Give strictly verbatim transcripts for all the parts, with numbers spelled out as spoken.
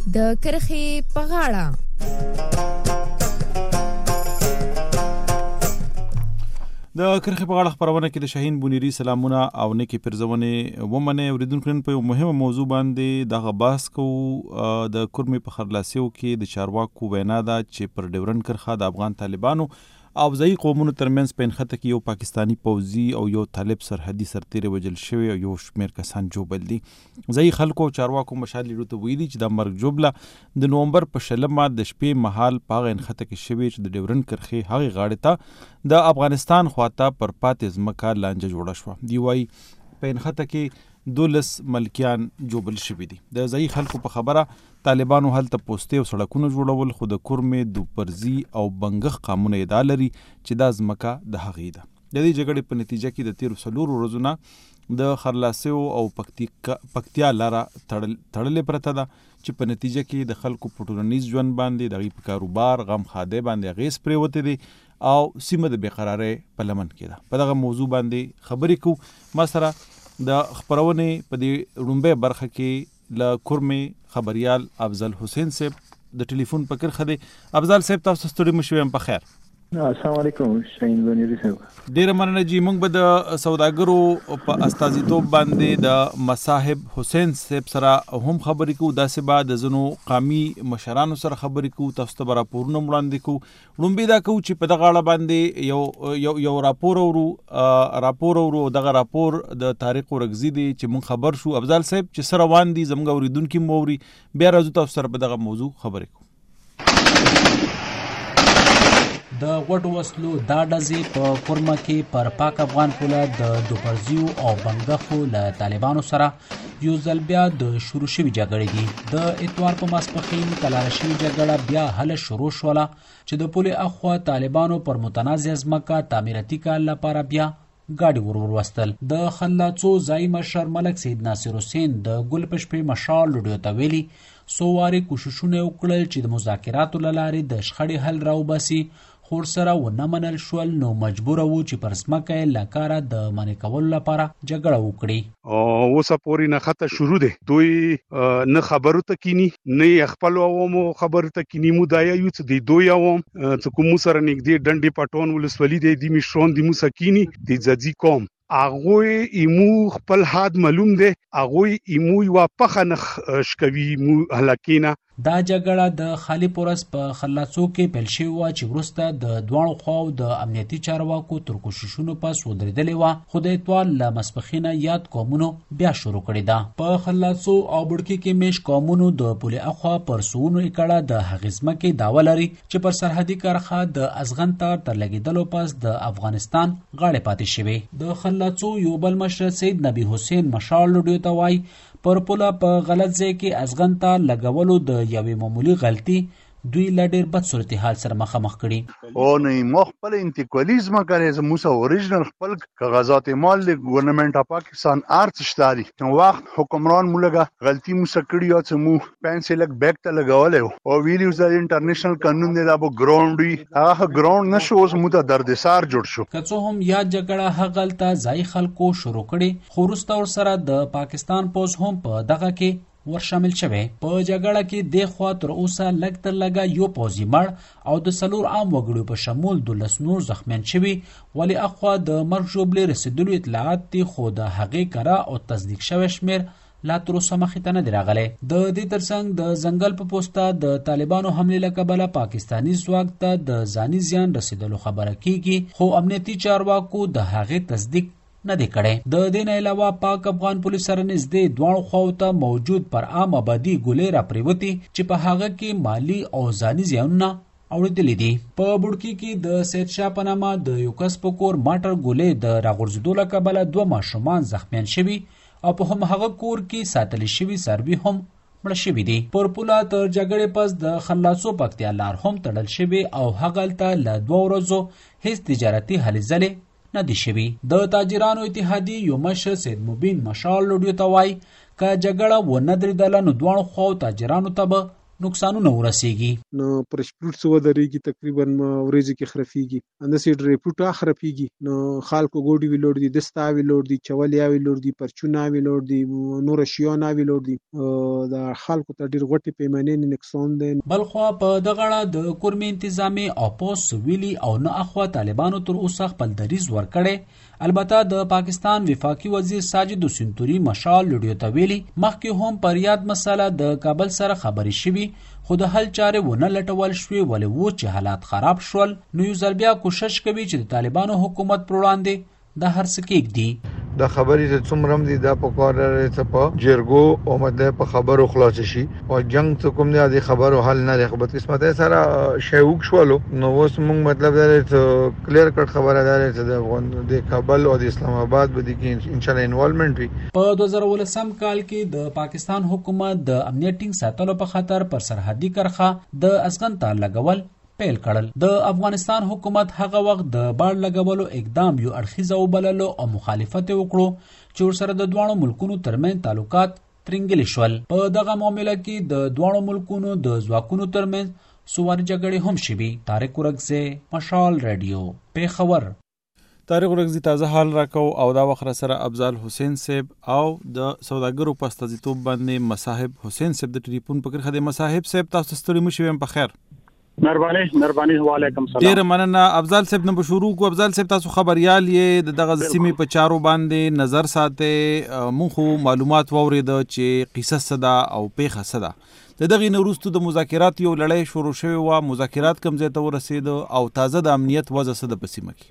د کرښې په غاړه. د کرښې په غاړه خپرونه کې د شاهین بونیری سلامونه او نیکی پرزونې ومنه اوریدونکو نن په یو مهمه موضوع باندې دغه بحث کوو. د کورمې په خرلاسیو کې د چارواکو وینا ده چې پر ډیورنډ کرښه د افغان طالبانو او ځایي قومونو ترمنځ په نښته کې یو پاکستانی پوځي او یو طالب سرحدي سرتیری وژل شوی او یو شمېر کسان جوبل دي. ځایي خلکو او چارواکو مشال لیدو ته ویلي چې د مرګ جوبله د نومبر په شلمه د شپې مهال په هغه نښته کې شوی چې د ډیورنډ کرښې هغې غاړې ته د افغانستان خواته پر پاتې ځمکه لانجه جوړه شوه. دی وایي په نښته کې دولس ملکیان جوبل شوي دي. د ځایي خلکو په خبره طالبانو هلته پوستې او سړکونه جوړول، خو د کورمې دوپرزي او بنګښ قامونه ادعا لري چې دا ځمکه د هغې ده. د دې جګړې په نتیجه کې د تیرو څلورو ورځو نه د خرلاسیو او پکتیا لاره تړلې پرته ده چې په نتیجه کې د خلکو په ټولنیز ژوند باندې د هغوی په کاروبار غم خادۍ باندې اغېز پرېوتی دی او سیمه د بېقرارۍ په لمن کې ده. په دغه موضوع باندې خبرې کوو. ما سره د خپرونې په دې لومبۍ برخه کې له کورمې خبریال افضل حسین صاحب د ټلیفون په کرښه دی. افضل صاحب تاسو ستړي مه شوئ، په خیر. السلام علیکم شاهین بونیری صاحب. ډیره مننه جی. موږ به د سوداګرو په استازیتوب باندې د مصاحب حسین صاحب سره هم خبرې کوو، داسې به د ځینو قامي مشرانو سره خبرې کوو، تاسو ته به راپورونه وړاندې کوو. لومبۍ دا کوو چې په دغه اړه باندې یو یو یو راپور اورو راپور اورو دغه راپور د طارق ورکزي دی چې موږ خبر شو. افضل صاحب چې څه روان دي زموږ اورېدونکي مو اوري، بیا راځو تاسو سره په دغه موضوع خبرې کوو. د غټو وسلو دا ډزې په کورمه کې پر پاک افغان پوله د دوپرزیو او بنګښو له طالبانو سره یو ځل بیا د شروع شوي جګړې دي. د اتوار په ماسپښین تلاره شوې جګړه بیا هله شروع شوله چې د پولې اخوا طالبانو پر متنازع ځمکه تعمیراتي کار لپاره بیا ګاډي ور وستل. د خلاڅو ځایي مشر ملک سید ناصر حسین د ګل په شپې مشال لوډیو ته ویلي څو وارې کوششونه وکړل چې د مذاکراتو له لارې د شخړې حل راوباسي، خو ورسره ونه منل شول، نو مجبوره وو چې پر ځمکه یې له کاره د منع کولو لپاره جګړه وکړي. اوسه پورې نښته شروع دی. دوی نه خبرو ته کینی، نه یې خپلو عوامو خبرو ته کینی. مو دا یو چې د دوی عوام چې کوم سره نږدې ډنډې پټون ولسوالي دی، د مشرون د موسی کینی د ځځي قوم هغوی ایمو خپل حد معلوم دی، هغوی ایمو یوه پخه نه شکوي مو هلکینه. دا جګړه د خالي پورس په خلاڅو کې پیل شوې وه چې وروسته د دواړو خواو د امنیتي چارواکو تر کوششونو پس ودرېدلې وه، خو د اتوار له ماسپښینه یاد قومونو بیا شروع کړې ده. په خلاڅو او بړکي کې میش قومونو د پولې اخوا پر سوونو ایکړه د هغې ځمکې دعوه لري چې پر سرحدي کرښه د ازغن تار تر لګېدلو پس د افغانستان غاړې پاتې شوې. د خلاڅو یو بل مشر سید نبی حسین مشال لوډیو ته وایي پر پوله په غلط ځای کې ازغن تار لګولو د یوې معمولي غلطي دوی له ډېر بد صورتحال سره مخامخ کړي. او نه مو خپل انتقالیزم کوي زموږ اوریجنل خپل کاغذات مال د ګورنمنت اف پاکستان ارت شتاري نو وخت حکمران مولګه غلطي مو سکړی او چې مو پنسل لګ بیک ته لګولې او ویلیو د انټرنیشنل قانون دی دا به ګراوند وي، هغه ګراوند نشو اوس مو ته دردسار جوړ شو. که څه هم یا جګړه هغلته ځای خلکو شروع کړي، خو وروسته ورسره د پاکستان پوځ هم په دغه کې ور شامل شوه. په جګړه کې د خوا تر اوسه لږ تر لږه یو پوځي مړ او د څلور عام وګړو په شمول دولس نور زخمیان شوي، ولې اخوا د مرګ ژوبلې رسېدلو اطلاعات دي، خو د هغې کره او تصدیق شوی شمېر لا تر اوسه مخې ته نه دی راغلی. د دې ترڅنګ د ځنګل په پوسته د طالبانو حملې له کبله پاکستاني ځواک ته د ځاني زیان رسېدلو خبره کیږي، خو امنیتي چارواکو د هغې تصدیق نه دی کړی. د دې نه علاوه پاک افغان پولیس سره نږدې دواړو خواو ته موجود پر عام آبادي ګولۍ راپرېوتې چې په هغه کې مالي او ځاني زیانونه اورېدلي دي. په بوډکي کې د سید شاه په نامه د یو کس په کور ماټر ګولۍ د راغورځېدو له کبله دوه ماشومان زخمیان شوي او په همهغه کور کې ساتل شوي څاروي هم مړه شوي دي. پر پوله تر جګړې پس د خلاڅو پکتیا لار هم تړل شوي او هغلته له دوه ورځو هیڅ تجارتي هلې ځلې نه دی شوي. د تاجرانو اتحادیې یو مشر سید مبین مشال لوډیو ته وایي که جګړه ونه درېدله نو دواړو خواو تاجرانو ته به نقصانونه ورسیږي. نو پر سپورت سو درېږي تقریبا ورځې کې خرافيږي اندسې ډرې پټه خرافيږي نو خالکو ګوډي وی لوړ دي دستا وی لوړ دي چولیا وی لوړ دي پرچونا وی لوړ دي نور شیانا وی لوړ دي دا خالکو ته ډېر غټي پیمانې نقصان دي. بلخوا په دغه د کورمي انتظامی او پوس ویلي او نه اخوا طالبانو تر اوسه خپل دریز ورکړي. البته د پاکستان وفاقي وزیر ساجد حسین توري مشال لډیو ته ویلي مخکې هم پر یاد مسله د کابل سره خبرې شوي خو د حل چارې ونه لټول شوې ولې و چې حالات خراب شول نو یو ځل بیا کوشش کوي چې د طالبانو حکومت پر وړاندې د هر څه کېږدي. د خبرې ته څومره دي دا په کار لري څه په جرګو او مده په خبرو خلاص شي او جنگ څه کوم دی د خبرو حل نه لري خو قسمت سره شوق شولو نو اوس موږ مطلب دا ته کلیر کټ خبره ده چې د کابل او د اسلام آباد به د ان شاء الله انوالومنت وي. په دوه زره ولسم کال کې د پاکستان حکومت د امنیت ټینګ ساتلو په خاطر پر سرحدي کرخه د ازغن تار لګول پیل کړل. د افغانستان حکومت هغه وخت د باړ لګولو اقدام یو اړخیزه وبللو او مخالفت وکړو چې ورسره د دوه ملکونو ترمن تعلقات ترنګل شول. په دغه معاملې کې د دوه ملکونو د ځواکونو ترمن سوار جګړې هم شوي. طارق ورغزه مشال رادیو پیښور. طارق ورغزي تازه حال راکو او دا وخت سره افضل حسین صاحب او د سوداګرو په استازیتوب باندې مصاحب حسین صاحب د ټلیفون په خدمت مصاحب صاحب تاسو ستړي مشو په خیر. مهرباني مهرباني وعلیکم السلام. ډیر مننه افضل صاحب نو شروع کو. افضل صاحب تاسو خبريال یې دغه سیمې په چارو باندې نظر ساتي مونږ معلومات وورید چې قصص صدا او پیخه صدا د دغه نورستو د مذاکرات یو لړۍ شروع شوه او مذاکرات کوم ځای ته ورسید او تازه د امنیت وضع صدا په سیمه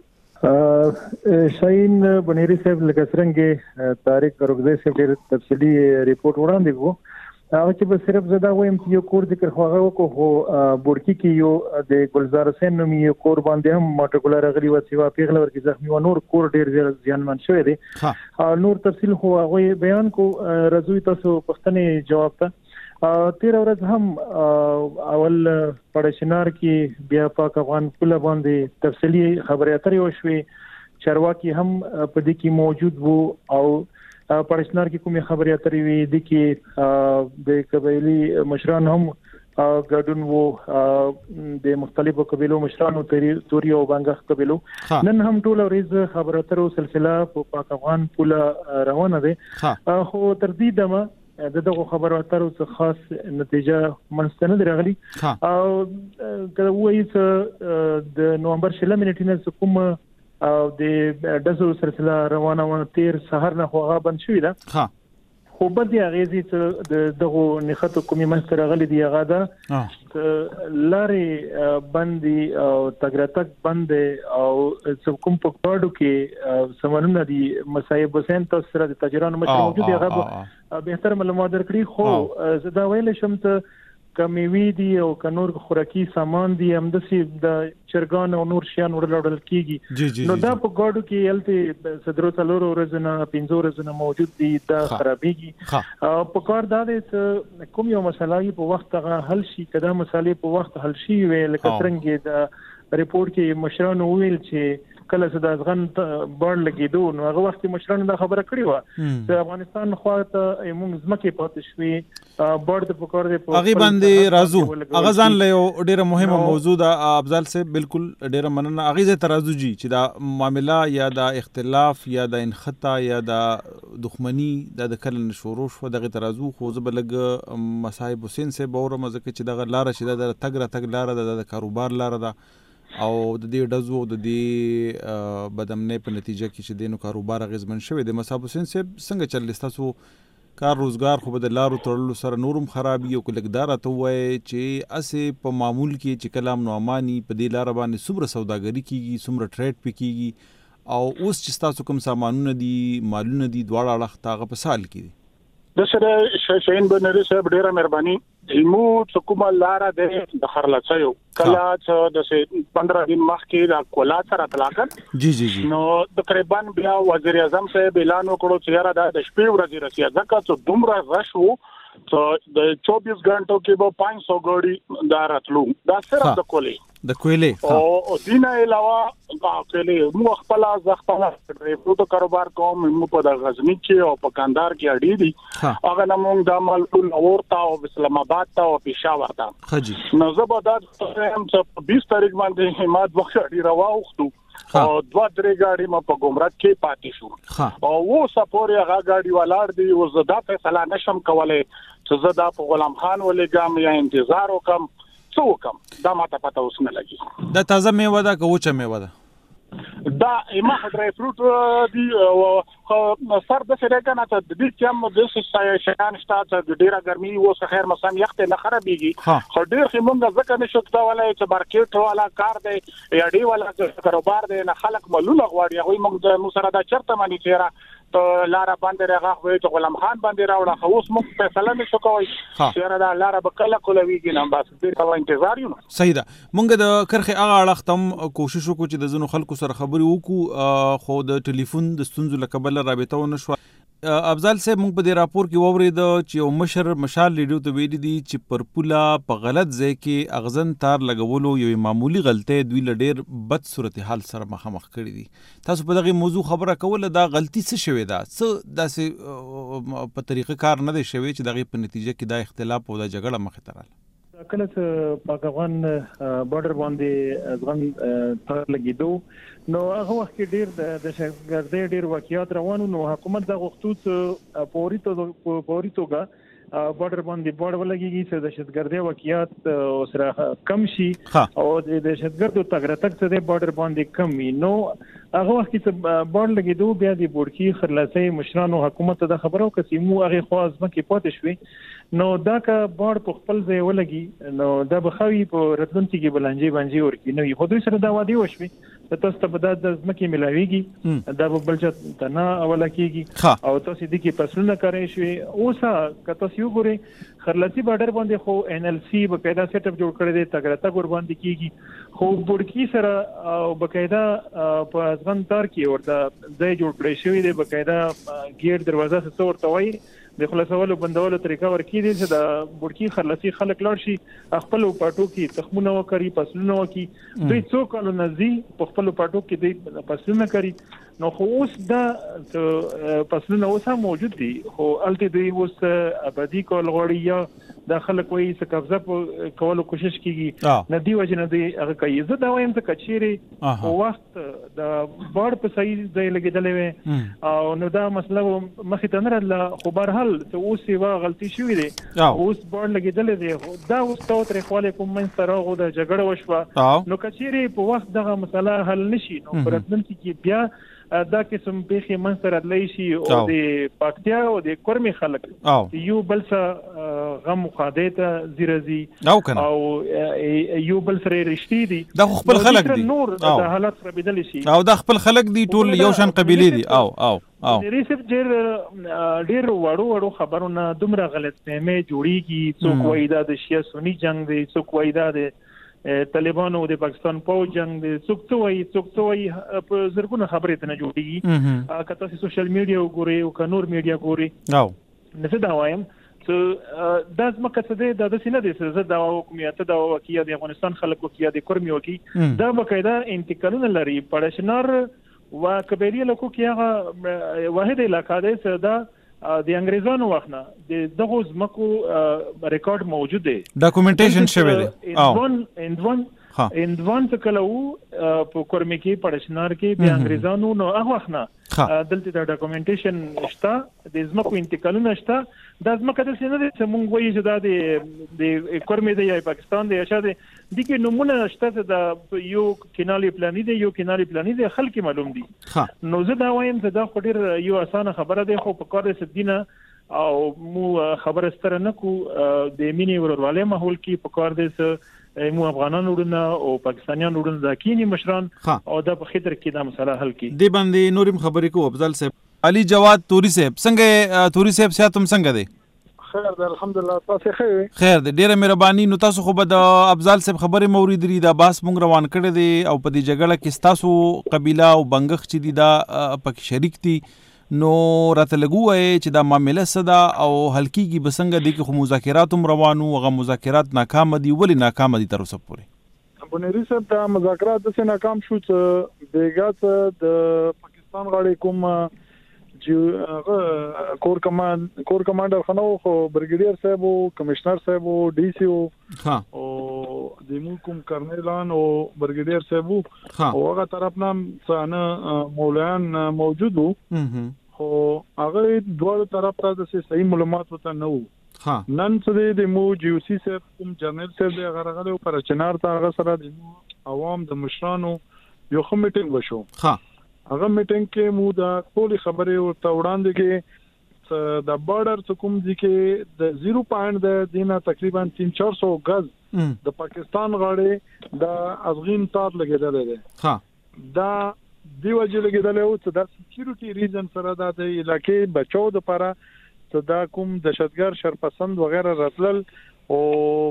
کې. شاهین بنيري صاحب لکه څنګه طارق ورغزي صاحب ډېر تفصیلی ریپورت وړاندې کوو هغه چې به صرف زدا وایم چې یو کور ذکر خو هغه کو هو بورکی کې یو د ګلزار حسین نوم یو کور باندې هم ماټکولر غلی و سیوا پیغله ورکی زخمی و نور کور ډیر زیانمن شوی دی. نور تفصیل خو هغه بیان کو رضوی تاسو پښتنې جواب ته تیر ورځ هم اول پړشنار کې بیا پاک افغان پوله باندې تفصیلی خبرې اترې وشوي چرواکي هم په دې کې موجود وو او پړشنار کې کومې خبرې اترې وي د کې د قبایلی مشران هم ګډون وو د مختلفو قبیلو مشرانو توري او بانګ قبیلو نن هم ټول ورځ خبرې اترو سلسله په پاک افغان پوله روانه ده خو تر دې دمه دغه خبرو اترو څخه خاص نتیجه منستند راغلي او کله وایي چې د نومبر شلم نیټه کوم او د دزو سلسله روانه و تیر سحر نه خوغه بند شوې ده ها خو بده اغیزي چې دغه نخته کومي مستر غلي دی هغه ده لاري بندي او تګراتک بند او کوم په پړډو کې سمونونه دي مصايب حسین تاسو سره د تاجرانو مشر موجود دی هغه به تر معلومات درکړي خو زدا ویل شم ته کمیوي دي او کنور خوراکي سامان دي همدسي د چرګان او نور شیان وړل کیږي نو دا په ګاډو کې الته صدرو څلورو ورځې نه پنځو ورځې نه موجود دي دا خرابېږي او په کار دا د کوم یو مسله په وخت هغه حل شي کدا مسالې په وخت حل شي ویل کترنګ د ریپورت کې مشرانو ویل چې کله چې د افغان بار لګیدو نو هغه وخت مشرانو دا خبره کړې و چې افغانستان خو ته موږ ځمکه پاتې شوې بار د پکور دی هغه باندې رازو هغه ځان له ډیره مهمه موضوع ده افضل صاحب بالکل ډیره مننه هغه زه ترازو جی چې دا معاملہ یا د اختلاف یا د انخطا یا د دښمنی د کلن شروع شو دغه ترازو خو زبلګ مصاحب حسین صاحب اور مزه چې دغه لار شي د تګ را تګ لار د کاروبار لار ده او د دې ډزو د دې بدمنې په نتیجه کې چې دینو کاروبار غزمن شوی د مصعب حسین صاحب څنګه چل تاسو کار روزګار خو د لارو تړلو سره نورم خرابي او کلګدار ته وای چې اسه په معمول کې چې کلام نومانی په دې لار باندې صبر سوداګری کیږي سمره ټریډ پکېږي او اوس چې تاسو کوم سامانونه دي مالونه دي دواړه اړه تاغه په سال کې د سره شاهین بنری صاحب ډیره مهرباني مو څکوما لاره د خرلڅیو کله چې د پندرہ دن مخکې د کولا سره تلاقت جی جی جی نو تقریبا بیا وزیر اعظم صاحب اعلان وکړو چې یاره د شپې ورځې رسیا ځکه چې دومره رش وو ته د چوبیس غنټو کې به پانچ سو ګاډي دا راتلو دا صرف د کولې د کویلې او دینه علاوه کولې مو خپل ځخپل ریپورټ کاروبار کوم مو په د غزنی کې او په کندهار کې اړې دي هغه نمون د مالټول اورتا او اسلام آباد ته او پېښور ته خجي نو زبردست هم چې بیس تاریخ باندې همات وخت اړې راوختو او دوه درې ګاډي ما په ګمرک کې پاتې شو او و سپوري هغه ګاډي ولاړ دي او زدا فیصله نشم کولای چې زدا په غلام خان ولګم یا انتظار وکم څه وکم دا ماته پته اوس نه لګي دا تازه میوه ده که وچه میوه ده دا ایمه ډرای فروټ دی او سر د سره کنه ته د دې چې هم د څه شان شته د ډیره ګرمي و څه خیر مثلا یخت نه خرابېږي خو ډیر خمونږ ځکه نشو کولای چې مارکیټ والا کار دی یا ډی والا کاروبار دی نه خلک ملونه غواړي هغه موږ د مو سره دا چرته مانی چیرې ته لاره باندې راغ وې چې غلام خان باندې راوړه خو اوس موږ فیصله نشو کوي چیرې دا لاره به کله کولويږي نه بس ډیر انتظار یو صحیح ده مونږ د کرخه هغه اړه تم کوشش وکړو چې د زنو خلکو سره خبري وکړو خو د ټلیفون د ستونزو لکبل رابطه ونه شو افضل صاحب مونږ په دې راپور کې وورید چې یو مشر مشال لیډو ته ویلي دي چې پر پولا په غلط ځای کې اغزن تار لګولو یو معمولی غلطي دوی لډیر بد صورتحال سره مخامخ کړی دي تاسو په دغه موضوع خبره کوله دا غلطي څه شوی دا څه داسې په طریقه کار نه دی شوی چې دغه په نتیجه کې دا اختلاف او دا جګړه مخ ته راغله کله چې پاک افغان بارډر باندې ځوان تر لګیدو نو هغه وخت کې ډیر د دهشتګردۍ ډیر واقعیات روانو نو حکومت د غوښتو پوري تو پوري توګه بارډر باندې بارډر ولګيږي چې دهشتګردۍ واقعیات سره کم شي او د دهشتګردو تګراتک څخه بارډر باندې کم وي نو هغه وخت چې بارډر لګیدو بیا د بورکی خلاصي مشرانو حکومت ته خبرو کسي مو هغه خواز مکه پاتې شوي نو دا کا بارډ په خپل ځای ولګي نو دا بخوي په راتلونکي کې بلنجي باندې ورکی نو یو دوی سره دا وادي وشوي تاسو ته به د ځمکې ملاويږي دا به بلجت تنا اوله کېږي او تاسو دې کې پسونه کوي شوي اوسه کته یو ګوري خرلاسي بارډر باندې خو ان ال سی په پیدا سیټ اپ جوړ کړی دی تګرتا ګور باندې کېږي خو بورکی سره او بقاعده په ځوان تار کې ورته ځای جوړ کړی شوی دی بقاعده ګیټ دروازه څه ورته وایي د خلاصولو بندولو طریقه ورکی دي چې د بورکی خرلاسي خلک لاړ شي خپل پټو کې تخمونه وکړي پسلونه وکړي دوی څو کالو نزي په خپل پټو کې دوی پسلونه کوي نو خو اوس دا پسلونه اوس هم موجود دي خو الته دوی اوس ابدي کول غوړي یا د خلک وایي چې قبضه کولو کوشش کیږي ندی وجه نه دی هغه کوي زه دا وایم چې کچيري او وخت د بار په صحیح ځای لګیدلې وي او نو دا مسله مخې ته نه راځله خو بهرحال ته اوس یو غلطي شوې ده اوس بار لګیدلې دی دا اوس تو تر خپل کوم من سره غو د جګړه وشوه نو کچيري په وخت دغه مسله حل نشي نو پرتمنتي کې بیا دا قسم به منستر ادلی شي او د پاکتیا او د کورمي خلک یو بل څه غم مخادته زیرزي او یو بل سره رښتې دي دا خپل خلک دي نور د حالت سره بدل شي او دا خپل خلک دي ټول یو شان قبيله دي او او او ریسپ ډیر ډیر وړو وړو خبرونه دومره غلط فهمه جوړیږي څوک وایي دا د شیا سنی جنگ دی څوک وایي دا د طالبانو د پاکستان په جنگ د څوک څه وایي څوک څه وایي په زرګونه خبرې ته نه جوړیږي کته چې سوشل میډیا وګوري او کنور میډیا ګوري او نو دا وایم چې دا زمکه څه دی دا د سینې د زړه دا حکومت دا وکیه د افغانستان خلکو کې د کورمي وکی دا بقاعده انتقالونه لري پړشنار و کبیری لکو کې هغه واحد علاقې ده چې دا د انګریزانو وخت نه د دغه زمکو ریکارډ موجود دی ډاکومنټیشن شوی دی او اندوان اندوان څه کلو په کورمي کې پړشنار کې د انګریزانو نو هغه وخت نه دلته د ډاکومنټیشن شته د زمکو انتقالونه شته د زمکه د سینې د مونږ وایي چې دا د د کورمي دی یا پاکستان دی یا شاده د کې نمونه شته د یو کینالي پلاني دی یو کینالي پلاني دی خلک معلوم دي نو زه دا وایم چې دا خډیر یو اسانه خبره ده خو په کار د دینه او مو خبره ستره نه کو د مینی ورورواله ماحول کې په کار د مو افغانان وړنه او پاکستانیان وړنه د کینی مشران او د په خطر کې دا مسله حل کی دی باندې نورم خبرې کو افضل صاحب علي جواد توري صاحب څنګه توري صاحب ساتم څنګه دی خیر ده الحمدلله تاسو خیر خیر ده ډیره مهرباني نو تاسو خو به د افضل صاحب خبرې مورید لري دا باس مونږ روان کړی دی او په دې جګړه کې تاسو قبيله او بنګخ چې دی دا پکې شریک دي نو راته لګوي چې دا معاملې صدا او هلکیږي بسنګ دي کې خو مذاکرات هم روانو هغه مذاکرات ناکام دي ولی ناکام دي تر اوسه پورې بنيري صاحب دا مذاکرات د څه ناکام شو چې بیګات د پاکستان غاړي کوم چې کور کمانډ کور کمانډر خنو خو برګیډیر صاحب او کمشنر صاحب او ډي سي او ها او د مو کوم کرنیلان او برګیډیر صاحب او هغه طرف نام څنګه مولان موجود وو خو هغه دوه طرف ته د صحیح معلومات وته نه وو ها نن څه د مو جیو سی صاحب کوم جنرال صاحب د غرغله پر چنار ته هغه سره د عوام د مشرانو یو کمیټینګ وشو ها هغه میټینګ کې مو دا ټول خبرې ورته وړاندې کې د بارډر کوم دي کې د صفر پوینټ د دینه تقریبا تین چار سو غز د پاکستان غاړي د افغان تار لګیدل دي ها دا دی وجه لګیدل او چې د سکیورټي ریزن سره د علاقې بچو د لپاره چې دا کوم دهشتګر شرپسند وغیرہ راتلل او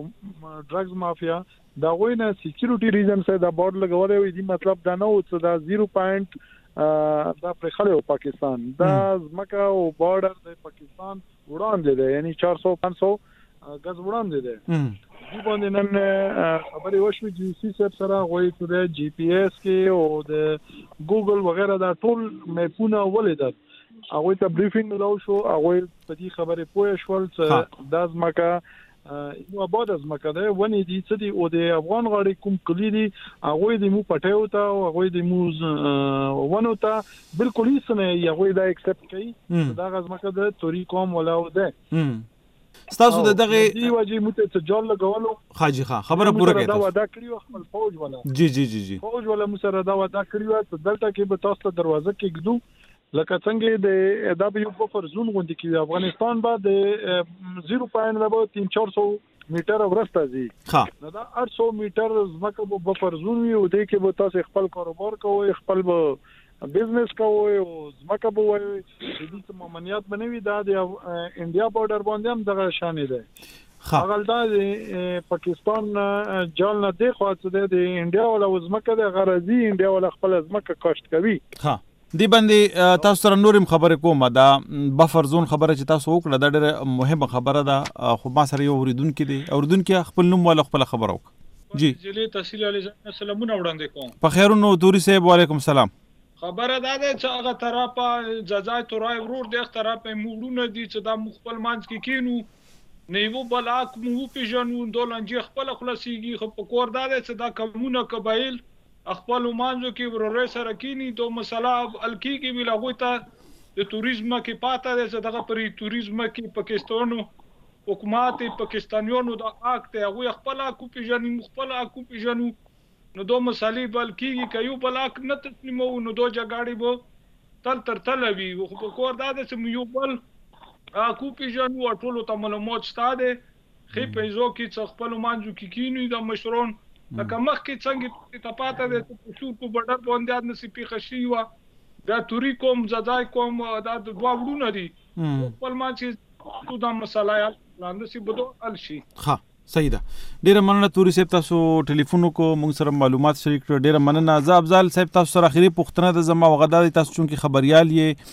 ډرګز مافیا دا وینه سکیورټي ریزن سره د بورډ لګولې وي دی مطلب دا نه و چې دا صفر پوینټ دا پر خلک پاکستان دا زمکه او بورډر د پاکستان وړاندې دی یعنی چار سو پنځه سو غز وړاندې دی دی باندې نن خبرې وشوي جی سی سره غوي ته جی پی ایس کې او د ګوګل وغیرہ دا ټول میپونه ولیدل هغه ته بریفینګ ملو شو هغه په دې خبرې پوه شول چې دا زمکه نو آباد از مکه ده ونی دي چې دی او د افغان غاړي کوم کلی دي هغه د مو پټیو ته او هغه د مو ونو ته بالکل هیڅ نه هغه دا ایکسپټ کوي دا غزمکه ده توري کوم ولاو ده ستاسو د دغه دی وجه مو ته جوړ لګولو حاجی خان خبره پوره کړه دا ودا کړیو خپل فوج ولا جی جی جی جی فوج ولا مو سره دا ودا کړیو چې دلته کې به تاسو ته دروازه کې ګدو لکه څنګه د دبليو بفر زون غونډه کې افغانستان بعد صفر پوینټ له تین چار سو میټر ورسته دي ها دا اټ سو میټر زمکه په بفر زون وي او د کې به تاسو خپل کاروبار کوئ خپل بزنس کوئ او زمکه به وي د دې ممنیت بنوي دا د انډیا بارډر باندې هم دغه شان دي هغه د پاکستان جال نه دی خو چې د انډیا ولا زمکه د غرضی انډیا ولا خپل زمکه کاشت کوي ها دی باندې تاسو سره نورم خبره کوم دا بفر زون خبره چې تاسو وکړه دا ډېره مهمه خبره ده خو ما سره یو اوریدونکو دی اوریدونکو خپل نوم ولا خپل خبره وک جی جلی تحصیل علی سلامونه وړاندې کوم په خیرونو توري صاحب وعلیکم السلام خبره ده چې هغه طرفه جزای تورای ورور د طرفه موړونه دي چې دا مخبل مانځ کې کینو نیو بلاک مو پیژنو دولنجي خپل خلاصيږي خو په کور ده چې دا کومونه قبایل خپل مانځو کې ورور سره کینی دوه مسله الکی کې ویل هغه ته د توریزم کې پاته ده چې دغه پرې توریزم کې پاکستانو حکومت پاکستانیانو د اکټ هغه خپل کو پیژني خپل کو پیژنو نو دوه مسلې بلکې کيو بلاک نه تسلیمو نو دوه جګاړي بو تل تر تل وی خو په کور دا چې یو بل کو پیژنو ټولو ته معلومات ستاده خې پیسو کې څخ خپل مانځو کې کینی د مشرون لکه مخ کې څنګه ته پاته ده چې شو په بډر باندې نسی پیښ شي وا دا توري کوم زداي کوم دا دوا وډونه دي خپل ما چې تو دا مسله لاندې سي بده الشي ها صحیح ده ډیره مننه توري صاحب تاسو ټلیفون کو موږ سره معلومات شریک کړ ډیره مننه زه افضل صاحب تاسو سره اخیری پوښتنه د زما وغدار تاسو چون کې خبريال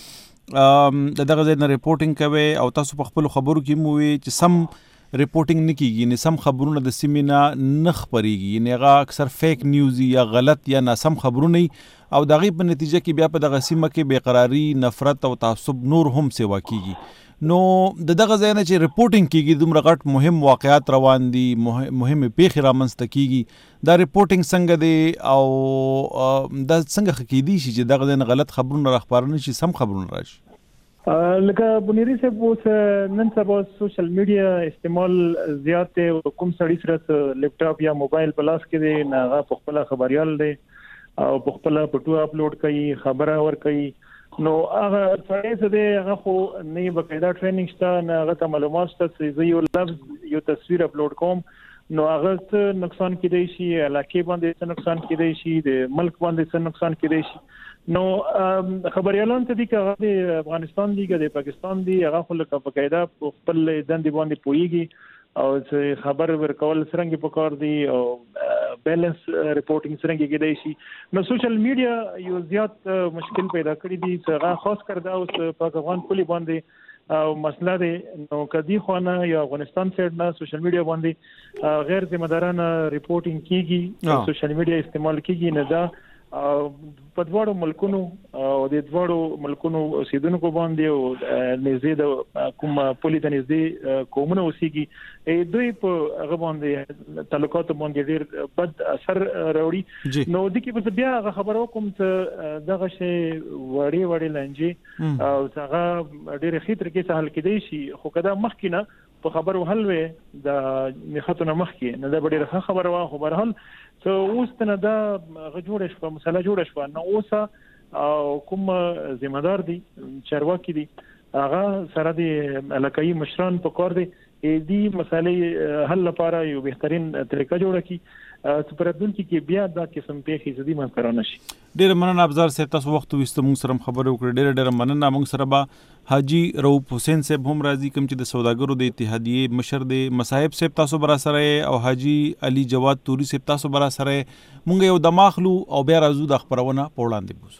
یې دغه ځای نه ریپورتینګ کوي او تاسو په خپل خبرو کې مو وي چې سم ریپورتینګ نکیږي نه سم خبرونه د سیمینا نه خبريږي نه هغه اکثر فیک نیوز یا غلط یا ناسم خبرونه او دغه په نتیجه کې بیا په دغه سیمه کې بیقراری نفرت او تعصب نور هم سیوا کیږي نو دغه ځای نه چې ریپورتینګ کیږي دومره غټ مهم واقعیات روان دي مهمه پیښې رامنځته کیږي دا ریپورتینګ څنګه دی او دا څنګه خکېدي شي چې دغه ځای غلط خبرونه راخبرونه شي سم خبرونه راشي لکه بنيري صاحب اوس نن سبا سوشل میډیا استعمال زیات دی کوم سړی سره لپټاپ یا موبایل بلاس کې دی نه هغه خپل خبريال دی او خپل پټو اپلوډ کوي خبره ور کوي نو هغه سړی څه دی هغه خو نه بقاعده ټریننګ شته نه هغه معلومات شته چې یو لفظ یو تصویر اپلوډ کوم نو هغه څه نقصان کیدای شي علاقې باندې څه نقصان کیدای شي د ملک باندې څه نقصان کیدای شي نو خبريالان ته دي چې د افغانستان دی د پاکستان دی هغه خلک په قاعده خپل دندې باندې پويږي او چې خبر ورکول څنګه په کار دی او بیلانس ریپورټینګ څنګه کېدای شي. نو سوشل میډیا یو زیات مشکل پیدا کړی دي چې خاص کر دا اوس په افغان پولی باندې او مسله ده. نو کدي خونه یا افغانستان سره نه سوشل میډیا باندې غیر ذمہ دارانه ریپورټینګ کیږي، سوشل میډیا استعمال کیږي نه دا په دوړو ملکونو او د دوړو ملکونو اوسیدونکو باندې او نږدې د کوم پولی ته نږدې کومونه اوسېږي دوی په هغه باندې تعلقات باندې ډېر بد اثر راوړي. نو د کې په بیا هغه خبرو کوم ته دغه شی وړي وړي لنجي او هغه ډېر خطر کې سهل کېدی شي، خو کدا مخکینه په خبرو حل وې د میخاتونه مخکې نه دا ډېر خبره وا. خو برحال ته اوس ته دا غجوړ شو مسله جوړ شو نو اوس کوم ذمہ دار دي چارواکي دي هغه سره دي علاقائی مشران په کار دي دې مسالې حل لپاره یو بهترین طریقه جوړه کی چې پرېدونکو کې بیا دا قسم پیښې زدي منځ نشي. ډېر مننه ابزار صاحب، تاسو وخت وست موږ سره خبرې وکړې. ډېر ډېر مننه. موږ سره به حاجی رؤوف حسین صاحب هم راځي کوم چې د سوداګرو د اتحادیې مشر دی. مصاحب صاحب تاسو برا سره او حاجی علي جواد توري صاحب تاسو برا سره. موږ یو دماغلو او بیا راځو د خبرونه په وړاندې بوزو.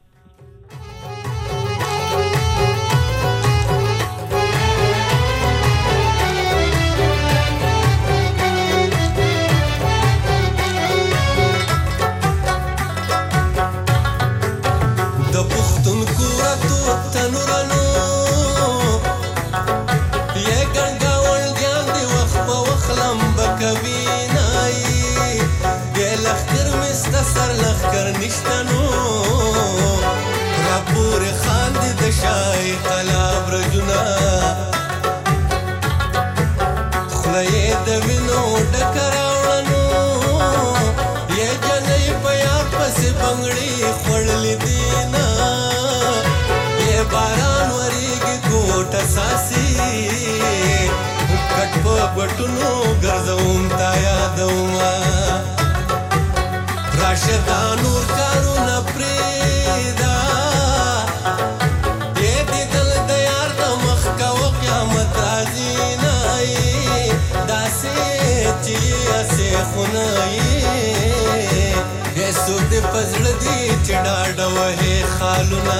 وټونو ګرځوم تا یادوما راشدا نور کارونه پریدا دې دې دل د یار د مخ کا و قیامت راځي نه داسې چې اسه خنای هیڅ دې پزړ دې چډاډ وه خالونه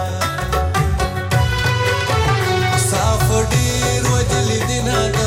صاف ډیر وجل دینا د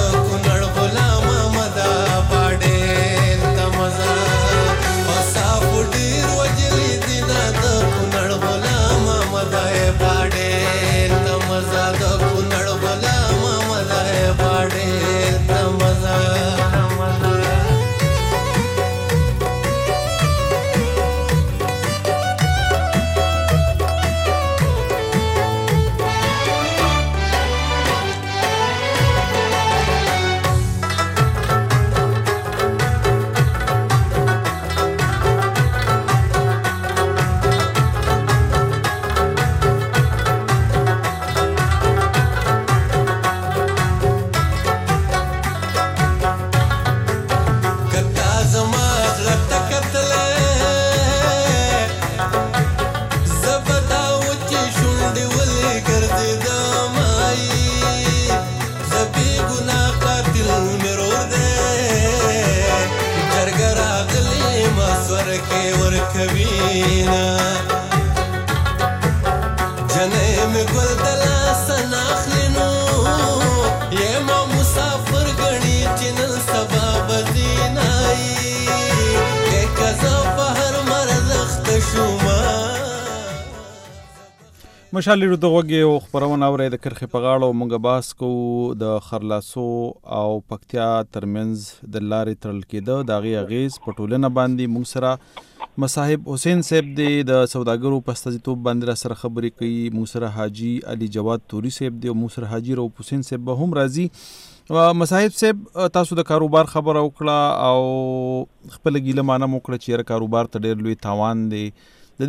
مشالې رو د غوږې او خبرونه اورئ د کرخې په غاړه مونږ باس کوو د خرلاسو او پکتیا ترمنځ د لارې تړل کېده د هغې اغېز په ټولنه باندې. مونږ سره مصاحب حسین صاحب دی د سوداګرو په استازیتوب باندې را سره خبرې کوي. مونږ سره حاجی علي جواد توري صاحب دی او مونږ سره حاجی رؤوف حسین صاحب به هم راځي. مصاحب صاحب تاسو د کاروبار خبره وکړه او خپل ګیله مانه مو وکړه چې یاره کاروبار ته ډېر لوی تاوان دی. د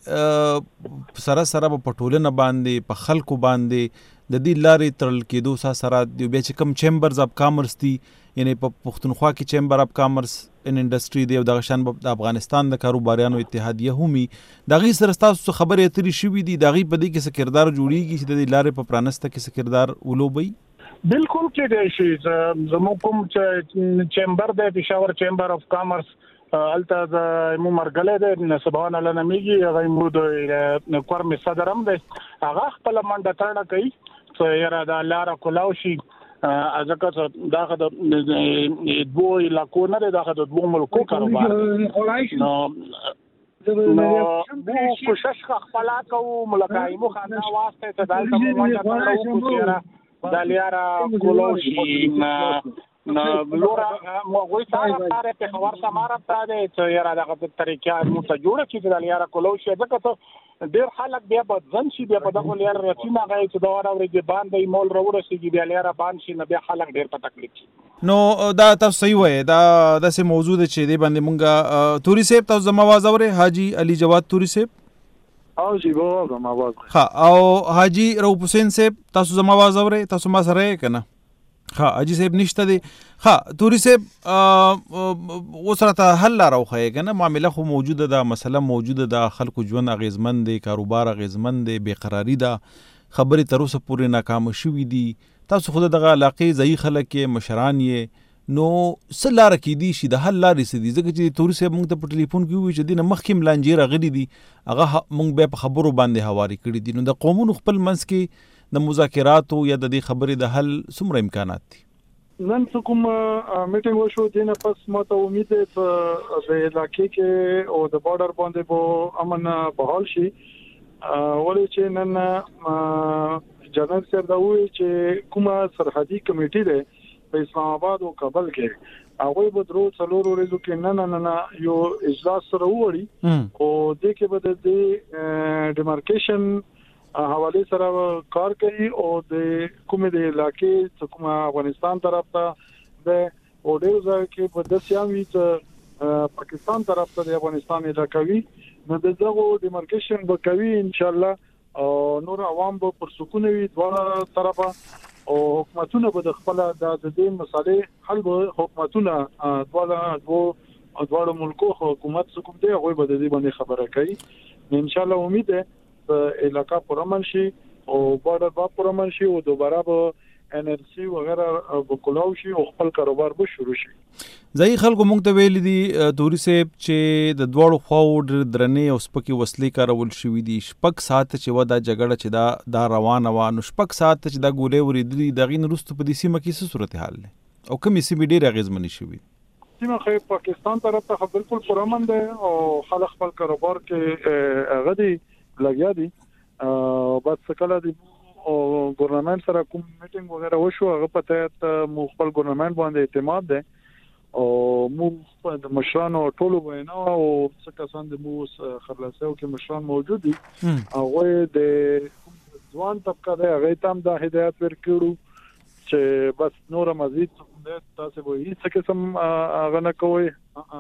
دې سره سره په ټولنه باندې په خلکو باندې د دې لارې تړل کېدو سره سره بیا چې کوم چیمبرز اف کامرس دي یعنی په پښتونخوا کې چیمبر اف کامرس ان انډستری دی او دغه شان د افغانستان د کاروباریانو اتحادیه همي دغه سره تاسو خبرې اترې شوې دي دغه په دې کې څه کردار جوړیږي چې د دې لارې په پرانسته کې څه کردار ولوبي؟ بالکل کې دی شي زموږ کوم چې چیمبر د پېښور چیمبر اف کامرس الته د مو مرګله د سبحان الله نمیږي هغه مو د کورم صدرم دی هغه خپل منډه ترنه کوي چې یاره د لار کولاو شي ازکه داغه د دوه علاقو نه داغه د دوه ملکو کاروبار نو نو کوشش خپل کوو ملګری مو خانه واسطه ته دالته مو منډه کوو چې د لار کولاو شي نو لورا مو وای سره سره په خبر سماره تا دې چې یاره دغه طریقې مو ته جوړه کیږي د لار کولاو شي ځکه ته ډیر خلک بیا بدځن شي بیا په دغه لار رسیدنه غي چې دا اورې باندې مول راورسیږي بیا لار باندې شي نه بیا خلک ډیر په تکلیف شي نو دا تاسو صحیح وای دا د سه موضوع د چې دی باندې مونږه توري صاحب تاسو زما आवाज اوري حاجی علي جواد توري صاحب او جی بو زما आवाज ها او حاجی روپ حسین صاحب تاسو زما आवाज اوري تاسو ما سره کنه ها حاجی صاحب نشته دی ها توري صاحب وسره ته حل راوخی کنه معاملې خو موجوده ده مسله موجوده ده خلکو ژوند اغیزمن دی کاروبار اغیزمن دی بیقراری ده خبرې تر اوسه پورې ناکام شوې دي تاسو خود دغه علاقې ځای خلک کې مشران یې نو سلاره کې دي شي د حل لارې سدي ځکه چې توري صاحب موږ ته په ټلیفون کې وی چې دینه مخکې ملانجې راغلي دي هغه موږ به په خبرو باندې حواله کړي دي نو د قومونو خپل منځ کې د مذاکراتو یا د دې خبرې د حل څومره امکانات دي نن کوم میټینګ وشو دینه پس ماته امید ده چې د علاقې کې او د بارډر باندې به امن بحال شي ولې چې نن جنرال سر دا وی چې کومه سرحدي کمیټه ده په اسلام آباد او کابل کې هغه به درو څلور ورځې کې نه نه نه یو اجلاس سره وړي او د کې به د ډیمارکیشن حواله سره کار کوي او د کومه د علاقې څخه کومه افغانستان طرف ته د اورډر ځای کې په دسیامي ته پاکستان طرف ته د افغانستان علاقوي نو دغه ډیمارکیشن به کوي ان شاء الله او نور عوام به پر سکون وي دواړه طرفه او حکومتونه به د خپل د دې مسالې حل به حکومتونه دواړه دوه دواړه ملکو حکومت څخه دی هغه به د دې باندې خبره کوي ان شاء الله امید ده علاقہ پرامن شي او بارډر با پرامن شي او دوباره به ان ال سی وغیرہ وکلاو شي او خپل کاروبار به شروع شي ځای خلکو مونږ ته ویل دي توري صاحب چې د دوړو خواو درنې او سپکي وسلې کارول شوې دي شپږ ساعت چې ودا جګړه چې دا دا روانه و نو شپږ ساعت چې دا ګولې ورېدلې دغه نرستو په دې سیمه کې څه صورتحال ده او کومې سیمې ډېرې اغېزمنې شوې سیمه خو پاکستان طرف ته بالکل پرامن ده او خلک خپل کاروبار کې هغه دي لګیا دي او بس کله دي او ګورنمنت سره کوم میټینګ وغیرہ وشو هغه پته مو خپل ګورنمنت باندې اعتماد ده او مو د مشرانو ټولو وینا او څه کسان د مو خلاصو کې مشران موجود دي هغه د ځوان طبقه ده هغه تام د هدایت ورکړو چې بس نور مزید تاسو به هیڅ قسم هغه نه کوي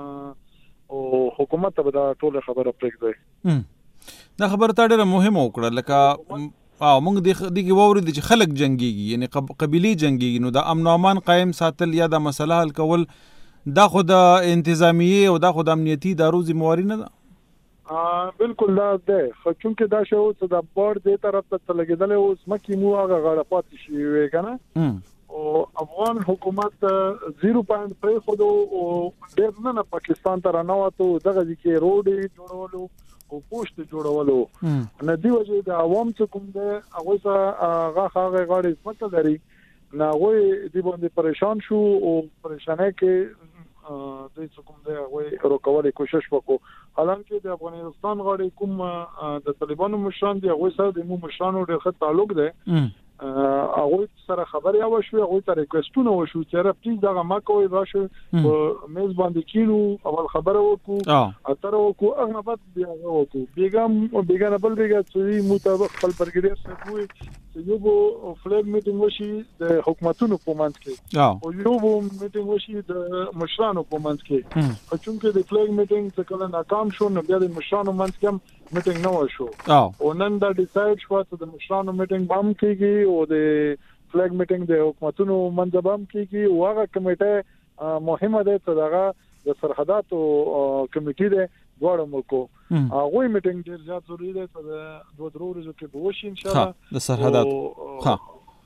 او حکومت ته به ټول خبره پرېږدي دا خبره تا ډېره مهمه وکړه لکه او موږ د دې ووري چې خلک جنگيږي یعنی قبيلي جنگيږي نو د امن او امان قائم ساتل یا د مسله حل کول دا خو د انتظامیه او دا خو د امنیتي ادارو ذمہواری نه ده بالکل دا ده خو چونکه دا شو چې د بورډ دې طرف ته لګیدل او سمکی مو هغه غړ پات شي وی کنه او افغان حکومت زیرو پوینټ پرې خو او ډېر نه پاکستان ته رانواتو دغه کې روډ جوړولو او پوسټ جوړولو نه دی وجه د عوام څخه کوم ده هغه څنګه هغه هغه غاړي سمته لري نه وای دی باندې پریشان شو او پریشانه کې د څه کوم ده هغه روکولې کوشش وکړو حالانکه د افغانستان غاړي کوم د طالبانو مشران دی هغه سره د مو مشرانو ډېر تعلق ده هغه سره خبرې او شو هغه ته ریکوستونه وشو چې را پلیز دغه ما کوي راشه میز باندې کینو اول خبره وکړو اتر وکړو هغه بعد بیا وکړو بیګم بیګنه بل بیګه چې مطابق خپل برګډیر سره وي چې یو بو فلګ میټینګ وشي د حکومتونو په منځ کې او یو بو میټینګ وشي د مشرانو په منځ کې او چونکه د فلګ میټینګ څخه کله ناکام شو نو بیا د مشرانو منځ کې میټینګ نه وشو او نن دا ډیسایډ شو چې د مشرانو میټینګ بام کیږي او د فلګ میټینګ د حکومتونو منځ بام کیږي او هغه کمیټه مهمه ده چې دغه د سرحداتو کمیټې ده دواړو ملکو هغه میټینګ ډیر زیات ضروري ده چې د دوه درو ورځې کې به وشي ان شاء الله د سرحدات ها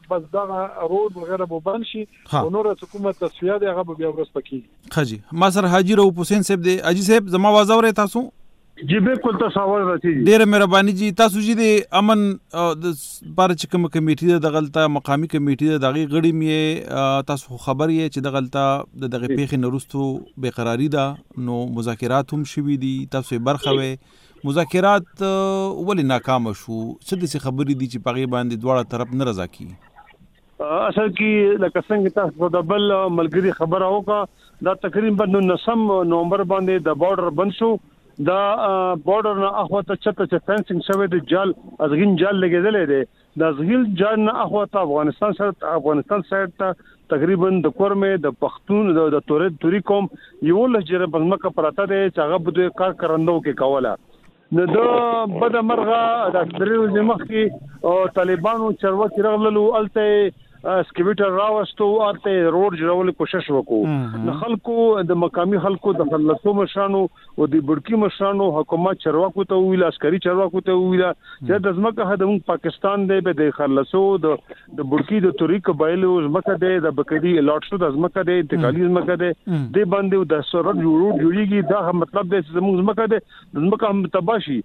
بس دا روډ وغیرہ به بند شي او نور حکومت تصفیه دی هغه به بیا ورس پکې خجی ما سره حاجی رو حسین صاحب دی حاجی صاحب زما आवाज اورئ تاسو جی بالکل تاسو اول راځي ډیره مهرباني جی تاسو جی د امن د بار چې کوم کمیټې د غلطه مقامی کمیټې د دغه غړي مې تاسو خبر یې چې د غلطه د دغه پیښې نورستو بیقراری ده نو مذاکرات هم شوي دي تاسو برخه وې مذاکرات ولې ناکام شو څه د خبرې دي چې پغې باندې دواړه طرف نه رضا کی اصل کې لکه څنګه تاسو د بل ملګری خبره وکړه دا تقریبا نسم نومبر باندې د بارډر بند شو دا بارډر نه اخواته چته چې فنسینګ شوی د جال ازغین جال لګیدلې دی د ازغیل جال نه اخواته افغانستان سره افغانستان سره ته تقریبا د کورمه د پښتون د تورې توري کوم یو لجره بزمکه پراته دی چې هغه بده کار کرندو کې کوله نو د بد مرغه د درېو ځمخ کې طالبانو چرواکي رغللو الته اسکیویټر راوستو اته روډ جوړول کوشش وکړو د خلکو د مقامی خلکو د خلصو مشرانو او د بډکی مشرانو حکومت چرواکو ته ویل عسکري چرواکو ته ویل چې د ځمکه هدم پاکستان دی به د خلصو د د بډکی د توری قبایل او ځمکه دی د بکدي الاټ شو د ځمکه دی انتقالي ځمکه دی د باندې د سرت جوړ جوړیږي دا مطلب دی چې زموږ ځمکه دی ځمکه هم تباشي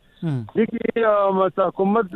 دغه حکومت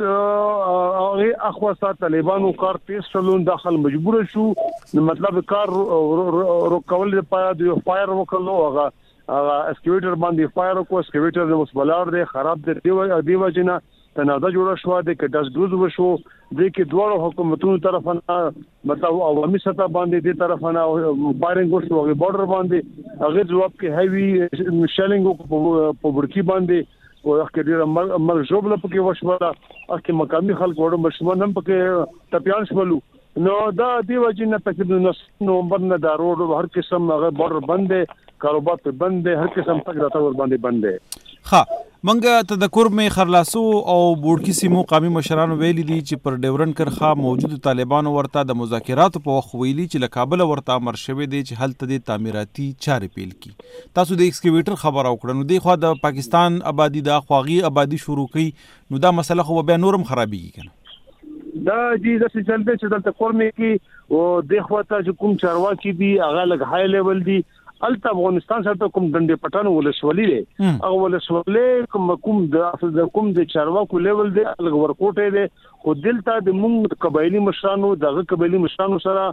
هغه اخوا طالبانو کار تیز شلون داخل مجبور شو مطلب کار رو کول د پاره د فایر وکړو هغه هغه اسکیویټر باندې فایر کو اسکیویټر د مسبلار دی خراب دی دی وجنه تنازع جوړ شو د کډاس دوز وشو د کې دوه حکومتونو طرفانه مطلب عوامي سطح باندې د طرفانه فایرنګ وشو هغه بارډر باندې هغه جواب کې هیوی شیلینګ په بورکی باندې او اخر ډیر مر جوړل پکې وشوله اخر مقامي خلک وړو مشمن هم پکې تپیان شولو نو دا دی وجنه تقریبا نومبر نه دا روډ هر قسم هغه بارډر بند دی کاروبار په بند دی هر قسم تک راته ور باندې بند دی ها منګه تذکر مې خرلاسو او بورډکی سیمو قومي مشرانو ویلي دي چې پر ډیورن کرخه موجود طالبانو ورته د مذاکرات په وخت ویلي چې له کابل ورته امر شوی دی چې هلته د تعمیراتي چارې پیل کی تاسو د ایکسکیویټر خبر او کړنو دی خو د پاکستان آبادی د خواغي آبادی شروع کړي نو دا مسله خو بیا نورم خرابېږي کنه دا دې د څه چلته چې دلته کورمه کې او د خواته چې کوم چارواکي دي هغه لګ های لیول دي الته افغانستان سره کوم ډنډې پټانو ولسوالۍ دي هغه ولسوالۍ کوم کوم د کوم د چارواکو لیول دي لګ ورکوټه دي او دلته د موږ قبایلی مشرانو دغه قبایلی مشرانو سره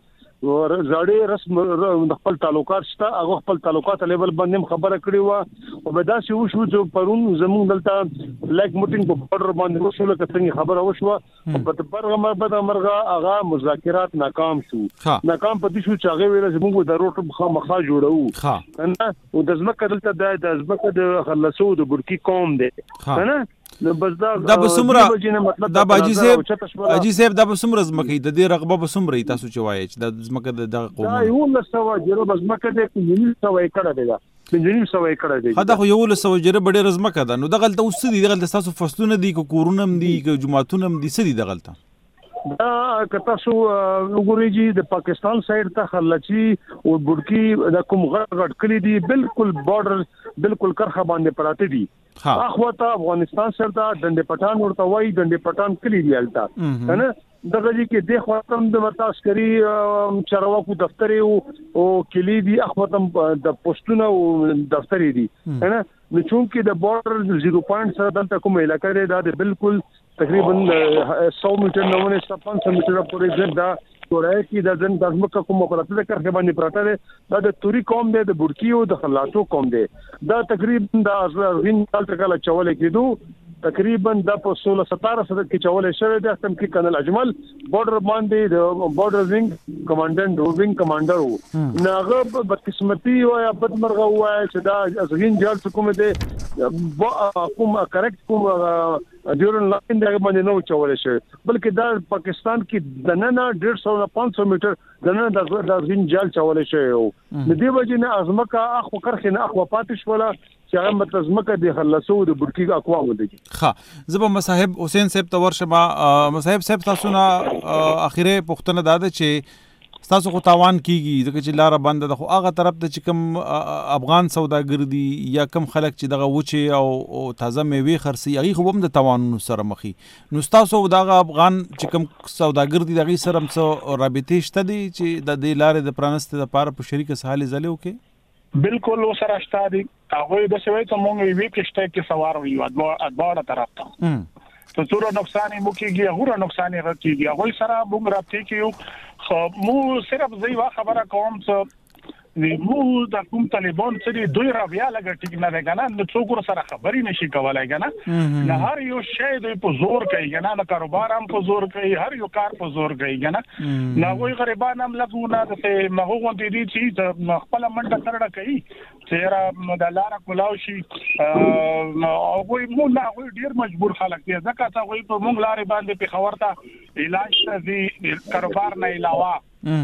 زړې رسم د خپل تعلقات شته هغه خپل تعلقات لیول باندې خبره کړې و او به دا شی وشو چې پرون زموږ دلته بلیک میټینګ په بارډر باندې وشو لکه څنګه خبره وشو په برغه مربد امرغه هغه مذاکرات ناکام شو ناکام پدې شو چې هغه ویل زموږ د روټ مخه جوړو نه او د ځمکه دلته د ځمکه د خلصو د بورکی قوم دی نه نو بس دا دا بسمره دا باجی صاحب اجي صاحب دا بسمره زمکه د دې رغبه بسمره تاسو چوایي چې د زمکه د قوم دا یو لسوا جره زمکه د یو سوې کړه دی دا پنځه سوې کړه دی دا خو یو لسوا جره ډېر رزمکه ده نو دغه ته اوس دي دغه تاسو فصلونه دي کو کورونم دي کو جمعهتونم دي سدي دغه دا کته سو وګورئ د پاکستان سایډ ته خلچی او بورکی د کوم غړ غړ کلی دي بالکل بارډر بالکل کرخه باندې پراته دي اخواته افغانستان سره دا ډنډې پټان ورته وای ډنډې پټان کلی دی الته کنه دغه چې د خواتم د متاسکري چارواکو دفتر او کلی دي اخواتم د پښتون او دفتر دي کنه نو چونکه د بارډر زیرو پوینټ سره دلته کوم علاقې دی دا بالکل تقریبا سو میټر نه ونه پانچ سو میټر پورې ځدا ورای کی د ځن د ځمکه کوم پراته کرخه باندې پراته ده دا د توري قوم دی د بورکی او د خلاصو قوم دی دا تقریبا د ازرین کال کله چولې کېدو تقریبا د په سولہ ستاره سره کې چولې شوی د ختم کې کنل اجمل بارډر باندې د بارډر وینګ کمانډنټ او وینګ کمانډر ناغه بدقسمتي او یا بدمرغه وای چې دا ازرین جال کوم دی کوم کریکټ کوم ډیورن لاین دغه باندې نو چولې شوی بلکې دا پاکستان کې د نن ډېر سو نه پانچ سو میټر د نن د ازرین جال چولې شوی د دې وجه نه ازمکه اخو کرخه نه اخو پاتې شوله چې هغه متزمکه د خلصو د بورکی اقوا ولدي ښه زبا مصاحب حسین صاحب تور شما مصاحب صاحب تاسو نه اخیره پښتنه داده چې تاسو خو تاوان کیږي ځکه چې لار بنده ده، خو هغه طرف ته چې کوم افغان سوداګر دي یا کوم خلک چې دغه وچه او تازه میوه خرڅي هغه خو هم د تاوانونو سره مخي. نو تاسو دغه افغان چې کوم سوداګر دي دغه سره هم رابطه شته دي چې د دې لارې د پرانست لپاره په شریک سهال زلو کې؟ بالکل سره شته دي. هغه د سوي ته مونږ وی کېشته کې سوار وي ادواره طرف ته ته څوره نقصان مو کېږي هغه نقصان یې راکېږي. هغه سره مونږ راپته کېو خو مو صرف زی وا خبره کوم څه مو د کوم طالبان سره دوی را بیا لګ ټیک نه کنه نو څوک سره خبرې نشي کولای کنه. نه هر یو شی دوی په زور کوي کنه، نه کاروبار هم په زور کوي، هر یو کار په زور کوي کنه. نه وای غریبان هم لګونه د مغو غوندې دي چې خپل منډه کړه کوي چې را د لار کولاو شي. او وای مو نه وای ډیر مجبور خلک دي ځکه چې وای په مونږ لارې باندې په خبرته علاج ته دي کاروبار نه علاوه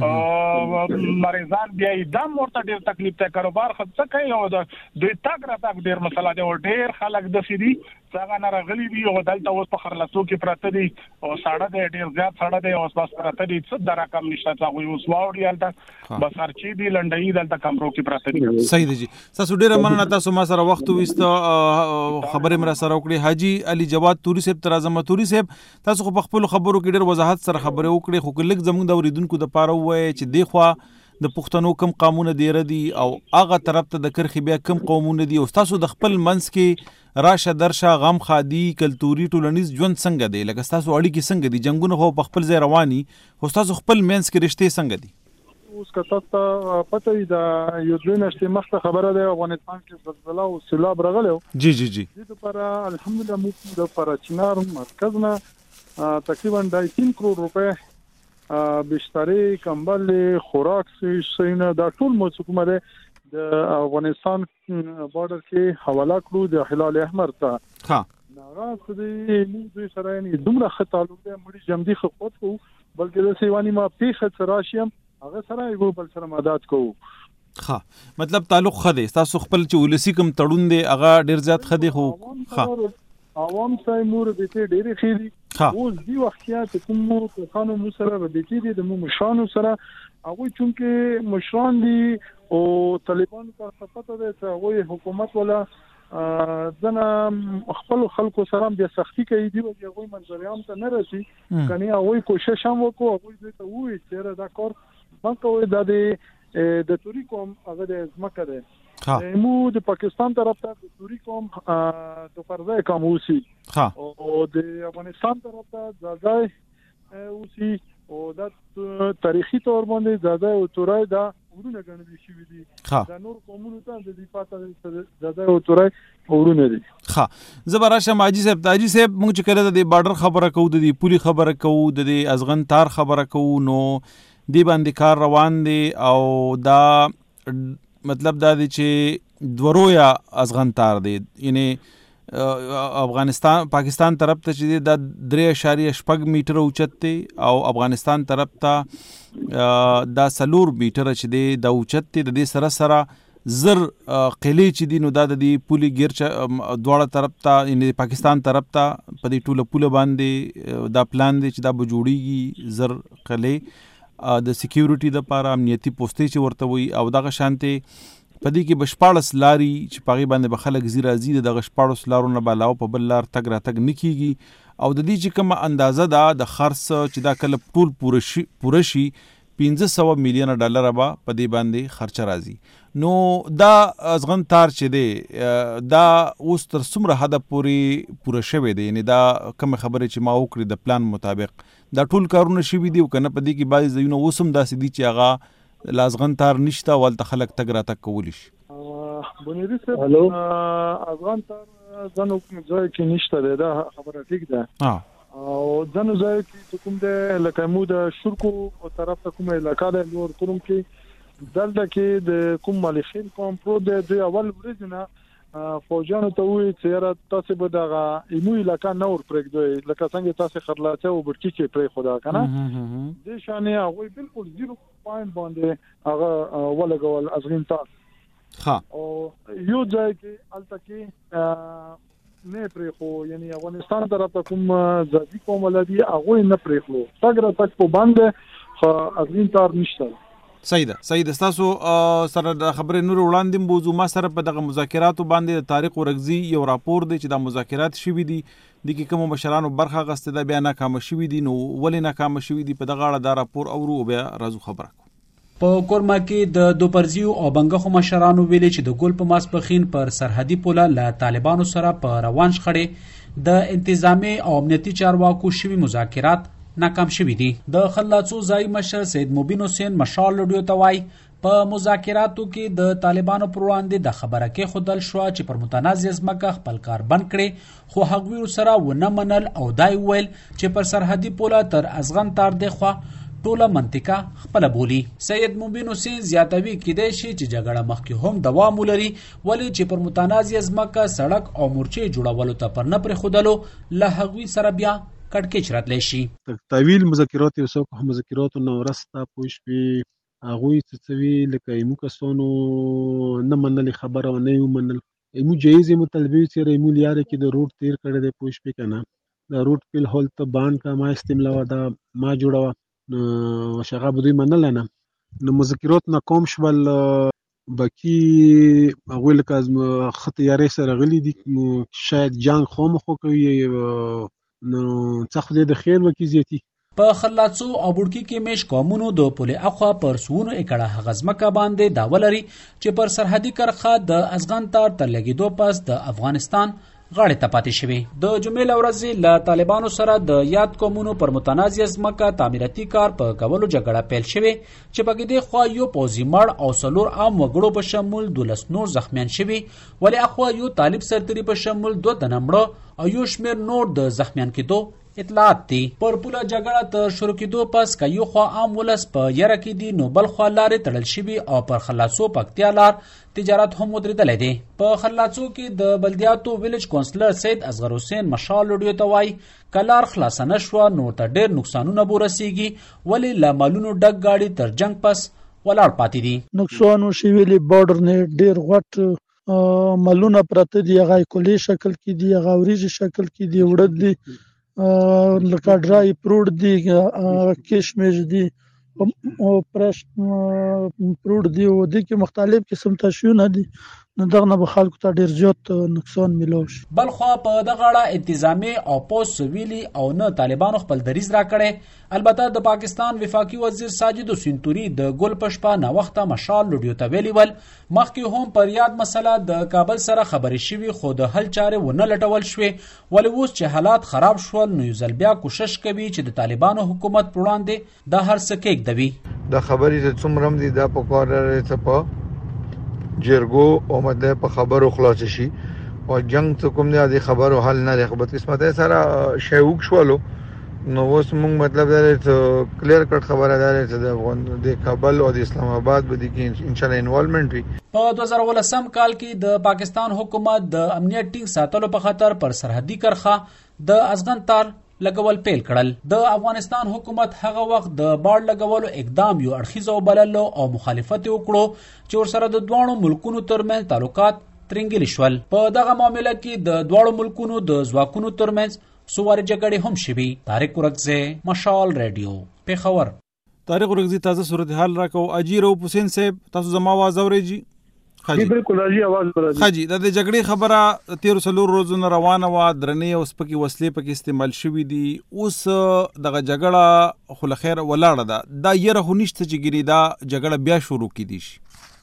مریضان بیا دم ورته ډیر تکلیف ته کاروبار خدڅه کوي او د دوی تاګ را تاګ ډیر مسله دی او ډیر خلک د سړي څنګه نه راغلي دي او دلته اوس په خرلاسو کې پراته دي او ساړه دی ډیر زیات ساړه دی او بس پراته دي څه د رقم نشته څنګه اوس واوري الته بس هرچی دی لنډي دلته کمرو کې پراته دي. صحیح دی جی. تاسو ډیر مننه تاسو ما سره وخت وست خبرې مر سره وکړي. حاجی علي جواد توري صاحب تر اعظم توري صاحب تاسو خو په خپل خبرو کې ډیر وضاحت سره خبرې وکړي خو کله زموږ د اوریدونکو د پاره وای چې دی خو د پښتنو کم قانون دی ردی او هغه طرف ته د کرخي بیا کم قومونه دي او تاسو د خپل منځ کې راشه درشه غم خادي کلتوري ټولنیز ژوند څنګه دی لکه تاسو اړیکې څنګه دي جنگونه خو په خپل ځای رواني خو تاسو خپل منځ کې رشته څنګه دي؟ اوس کته ته پته وي دا یو دوه نشته مخته خبره ده افغانستان کې زلزلہ او سیلاب راغلو. جی جی جی د لپاره الحمدلله موږ د لپاره چنار مرکز نه تقریبا ډای تین کروڑ روپے بشتري کمبل خوراک سینه دا ټول موږ د افغانستان بارډر کې حواله کړو د هلال احمر ته. ها ناغه خدای موږ سره نه دومره خطالو ده مړي جمدي خپوت کو بلکې د سیوانی ما پیخه تراشیم هغه سره یو بل سره مدد کوو. ها مطلب تعلق خدي تاسو خپل چې ولسی کوم تړون دی هغه ډیر زیات خدي خو ها عوام سای مور د ته ډېری خېری اوس دی وختیا ته کوم په خانو مو سره د دې دي د مو مشرانو سره هغه چونکه مشران دي او طالبان په صفته ده چې هغه حکومت ولا ځنه خپل خلکو سره بیا سختی کوي دی او هغه منځریان ته نه رسي کني هغه کوشش هم وکړو هغه دې ته وایي چې دا کار باندې د دې د توري کوم هغه د ځمکه ده مو د پاکستان طرف ته د توري کوم د فرضه کوم اوسي او د افغانستان طرف ته ځای اوسي او د تاریخي تور باندې ځای او تورای دا ورونه غنډي شي دي دا نور قومونو ته د دې پاته ځای او تورای ورونه دي. ها زبراشه ماجي صاحب تاجي صاحب موږ چې کړه د بارډر خبره کوو د پولی خبره کوو د ازغن تار خبره کوو نو دی باندې کار روان دي او دا مطلب دا دی چې درویا ازغن تار دی یعنی افغانستان پاکستان طرف ته چې دا درې اشاریه شپږ میټر اوچت دی او افغانستان طرف ته دا سلور میټر چې دی دا اوچت دی د دې سره سره زر قلې چې دی نو دا د پولی ګیر دواړه طرف ته یعنی پاکستان طرف ته په دې ټوله پوله باندې دا پلان دی چې دا به جوړیږي زر قلې د سکیورټي د لپاره امنیتي پوسټې چې ورته وي او دغه شانتي پدې کې بشپاړس لاري چې پاغي باندې بخلک زیرا زیاده د غشپاړس لارو نه بالاو په بل لار تګ را تګ نکېږي او د دې چې کوم اندازه ده د خرڅ چې دا کله ټول پوره شي پوره شي پنځه سوه میلیون ډالر به په دې باندې خرچ راځي. نو دا ازغن تار چې دی دا اوس تر څومره حد پورې پوره شوی دی یعنی دا کوم خبره چې ما وکړې د پلان مطابق دا ټول کارونه شوي دي او کنه په دې کې بعض ځایونه اوسم داسې دي چې هغه لازغن تار نشته ولته خلک تګ را تګ کولی شي. بنيري صاحب افغان تار ځنو ځای کې نشته دا خبره ټیک ده او ځنو ځای کې کوم د لکه مو د شرکو او طرف ته کومه علاقه ده نور کوم کې دلته کې د کوم مالخین کوم پرو د دوی اول ورځنه فوجانو ته وی چې تاسو به دغه ایمو علاقه نور پرېږدئ لکه څنګه تاسو خرلاته او برکی کې پرې خدا کنه د شانې هغه بالکل زیرو پوینټ باندې هغه ولګول ازغین تا ها او یو ځای کې الته کې نه پرې خو یعنی افغانستان طرف ته کوم ځدی کوم ولدي هغه نه پرې خو څنګه تک په باندې خو ازمین تار نشته. صحیح ده صحیح ده. تاسو سره د خبرې نور وړاندې موضوع ما سره په دغه مذاکراتو باندې د طارق ورغزي یو راپور دی چې د مذاکرات شوي دي د کې کوم مشرانو برخه غسته ده بیا ناکام شوي دي، نو ولې ناکام شوي دي په دغه اړه دا راپور اورو بیا راځو خبره کوو. په کورما کې د دوپرزیو او بنګخو مشرانو ویلي چې د ګل په ماسپخین پر سرحدي پوله له طالبانو سره په روان شخړې د انتظامی او امنیتي چارواکو شوي مذاکرات ناکام شوي دي. د خلاصو ځای مشر سید مبین حسین مشال لډیو ته وایي په مذاکراتو کې د طالبانو پر وړاندې د خبره کې خودل شو چې پر متنازع ځمکه خپل کار بند کړي، خو هغوی سره ونه منل او دای ویل چې پر سرحدي پوله تر ازغن تار دی خو ټوله منطقه خپل بولی. سید مبین حسین زیاتوي کېدای شي چې جګړه مخکې هم دوام ولري، ولې چې پر متنازع ځمکه سړک او مورچې جوړولو ته پر نه پرېښودلو له هغوی سره بیا کټکېچ راتلی شي. طویل مذاکرات یو څوک مذاکراتو نه ورسته پوه شوې هغوی څه څه وي لکه ایمو کسانو نه منلې خبره او نه یې ومنل. ایمو جایزې مطالبې وي چې ایمو لیاره کې د روډ تیر کړی دی پوه شوې که نه، د روډ فی الحال ته بان کا ما استملاوه دا ما جوړوه نو هغه به دوی منله نه. نو مذاکرات ناکام شول. باقي هغوی لکه ښه تیارۍ سره غلي دي، شاید جنګ خامخا کوي نو څه خدای د خیر وکړي زیاتي. په خلاصو او بوډکي کې میش قومونو د پولې اخوا پر سونو اکړه هغه ځمکه باندې داوا لري چې پر سرحدي کرښه د ازغن تار تر لګېدو پس د افغانستان غاړې ته پاتې شوي. د جمعې له ورځې له طالبانو سره د یاد قومونو پر متنازع ځمکه تعمیراتي کار په کولو جګړه پیل شوې چې پکې دې خوا یو پوځي مړ او څلور عام وګړو په شمول دولس نور زخمیان شوي، ولې اخوا یو طالب سرتري په شمول دوه تنه مړه او یو شمېر نور د زخمیان کېدو اطلاعات دي. پر پوله جګړه تر شروع کېدو پس که یو خوا عام ولس په یره کې دي نو بل خوا لارې تړل شوي او پر خلاصو پکتیا لار تجارت هم ودرېدلی دی. په خلاصو کې د بلدیاتو ویلج کونسلر سید اصغر حسین مشال لډیو ته وایي که لار خلاصه نه شوه نو ته ډېر نقصانونه به ورسېږي، ولې له مالونو ډک گاډي تر جنګ پس ولاړ پاتې دي. نقصان شوي بارډر نه ډېر غټ مالونه پراته دي، هغه کلي شکل کې دي، هغه وریجې شکل کې دي، وړه دي، لکه ډرای فروټ دي، کشمش دي او فرش فروټ دي او د کې مختلف قسم تشونه دي. نو دغه نه به خلکو ته ډیر زیات نقصان ملو شي. بل خو په دغه اړه انتظامی او پوس سویلی او نه طالبانو خپل دریز را کړي. البته د پاکستان وفاقي وزیر ساجد حسین توري د ګل پشپا نه وخته مشال لډیو ته ویلي ول مخکې هم پر یاد مسله د کابل سره خبرې شوي خو د حل چارې ونه لټول شوې، ولې اوس چې حالات خراب شول نو یو ځل بیا کوشش کوي چې د طالبانو حکومت پر وړاندې دا هر څه کېږدوي. د خبرې چې څومره هم دي دا په کار لري څه په جرګو او مده په خبرو خلاص شي او جنگ څه کوم دی د خبرو حل نه لري. خبرت قسمت سره شوق شولو نو اوس موږ مطلب دا چې کلیر کټ خبره ده چې د افغان د کابل او د اسلام آباد باندې کې ان شاء الله انوالومنت وي. په دوه زره ولسم کال کې د پاکستان حکومت د امنیت ټینګ ساتلو په خاطر پر سرحدي کرښه د ازغن تار لګول پیل کړل. د افغانستان حکومت هغه وخت د باډ لګولو اقدام یو اړخیز وبللو او مخالفت وکړو چې ورسره د دوه ملکونو ترمنځ تعلقات ترنګل شول. په دغه معاملې کې د دوه ملکونو د ځواکونو ترمنځ سوار جګړې هم شوي. طارق ورغزي، مشال ریډیو، پیښور. طارق ورغزي تازه صورتحال راکو. اجیر او حسین صاحب تاسو زما आवाज اورئ؟ خاجي بالکل راځي आवाज راځي. خاجي د جګړې خبره تیر څلور روزونه روانه و، درنې او سپکې وسلې پکې استعمال شوي دي. اوس دغه جګړه خو لخیر ولاړه ده، دا یره خو نشته چې ګیري دا جګړه بیا شروع کیدی شي.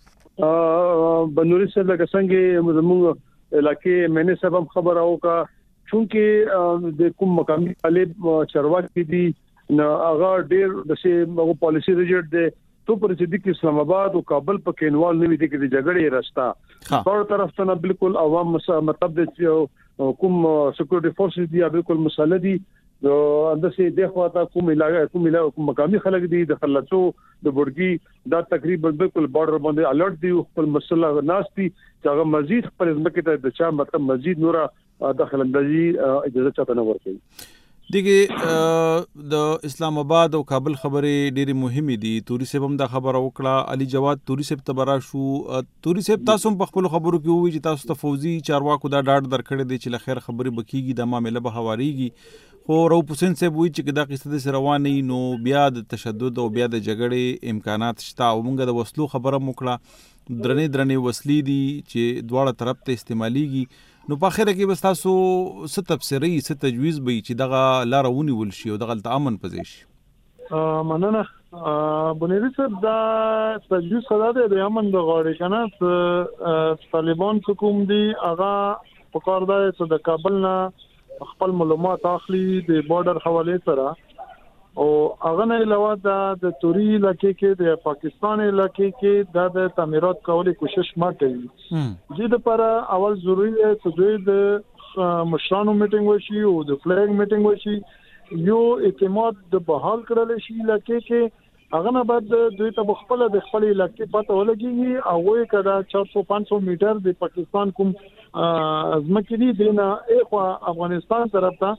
بنوري صاحب لکه څنګه زموږ علاقې مینه سبب خبر او کا چونکه د کوم مقامي طالب چرواکي دي نو هغه ډېر د څه پالیسی ریجټ دی تو پر چې د اسلام آباد او کابل په کې انوال نه وي د جګړې راستا په طرف ته بالکل عوام مطلب د کوم سکیورټي فورسز دي بالکل مسله دي اندسه د خواته کوم علاقې کوم علاقې مقامي خلک دي د خلصو د بورګي دا تقریبا بالکل بارډر باندې الرټ دي خپل مسله ناس دي چې هغه مزید خپل ځمکې ته د چا مطلب مزید نورا داخل اندازي اجازه چاته نه ورکړي. دغه د اسلام آباد او کابل خبرې ډېری مهمه دي. توري صاحب هم دا خبره وکړه، علي جواد توري صاحب تبرا شو. توري صاحب تاسو په خپل خبرو کې وی چې تاسو ته فوزي چارواکو دا ډاډ درکړی دی چې لخر خبرې بکیږي د معاملې به هواريږي، خو رؤوف حسین صاحب وایي چې دا قصه د رواني نو بیا د تشدد او بیا د جګړې امکانات شته او موږ د وسلو خبره وکړه درنې درنې وسلې دي چې دواړه طرف ته استعماليږي نو په اخر کې بس تاسو ست تفسیری ست تجویز به چې دغه لار ونیول شي او دغه امن پځې شي مننه بنيري صاحب دا تجویز خدا دی د امن د غاړې کنه طالبان حکومت دی هغه په کار دی چې د کابل نه خپل معلومات اخلي د بارډر حواله سره او هغه نه علاوه د توري علاقې کې د پاکستان علاقې کې د تعمیرات کولو کوشش ما کوي چې د پر اول ضروری دی چې د مشرانو میټینګ وشي او د فلیګ میټینګ وشي یو اعتماد د بحال کړل شي علاقې کې هغه نه بعد دوی ته خپل د خپل علاقې پته ولګي او وایي کدا چار سو پانچ سو میټر د پاکستان کوم ازمکې دي دنه اخوا افغانستان طرف ته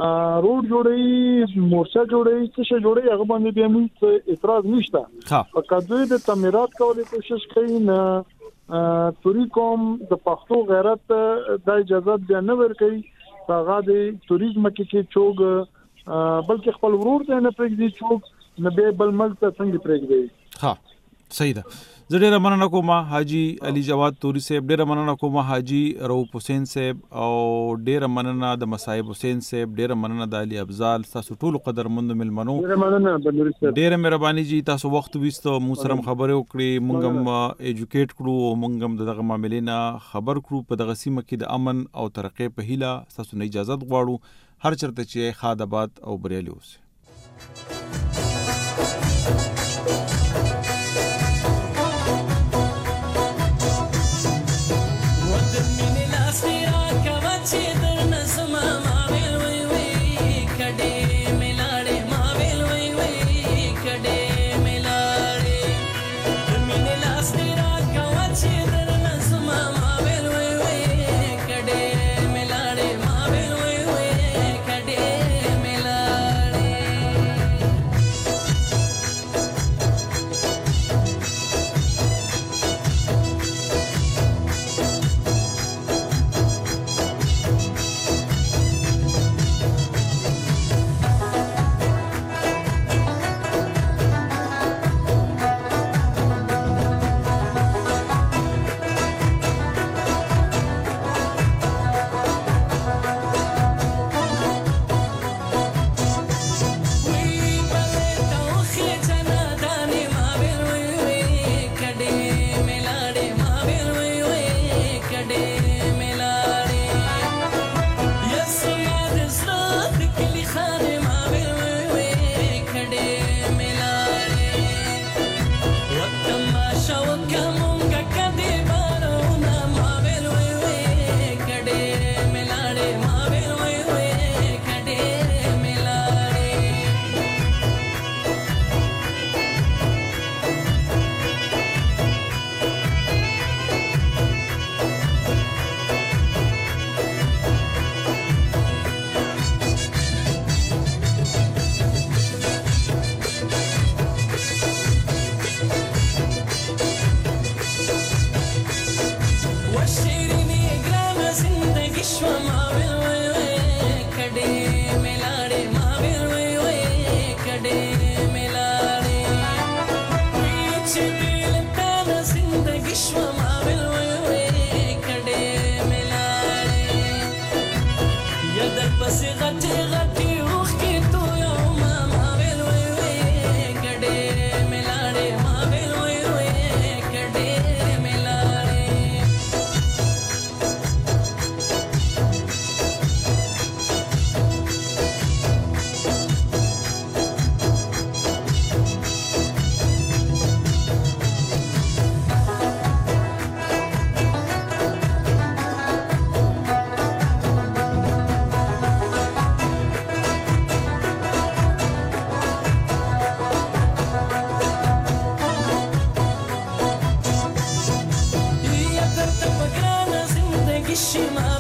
روډ جوړي مورچا جوړي څه جوړي هغه باندې به موږ اعتراض نشته فقط دوی د تعمیرات کولو کوشش کوي نه توري کوم د پښتو غیرت د اجازه بیا نه ورکړي هغه د توریزم کې چوغ بلکې خپل ورور ته نه پرېږدي چوغ نه به بل ملک ته څنګه پرېږدي ها صحیح ده زه ډېره مننه کوم حاجی علي جواد توري صاحب ډېره مننه کوم حاجی رؤوف حسین صاحب او ډېره مننه د مصاحب حسین صاحب ډېره مننه د علي افضل تاسو ټول قدرمند ملمنو ډېره مننه بنوري صاحب ډېره مهرباني جی تاسو وخت وستو موږ سره خبرې وکړې موږ هم ایجوکیټ کړو موږ هم دغه معاملې نه خبر کړو په دغه سیمه کې د امن او ترقې په هیله تاسو نه اجازه غواړو هر چرته چې خاد آباد او بریالي اوسئ Shima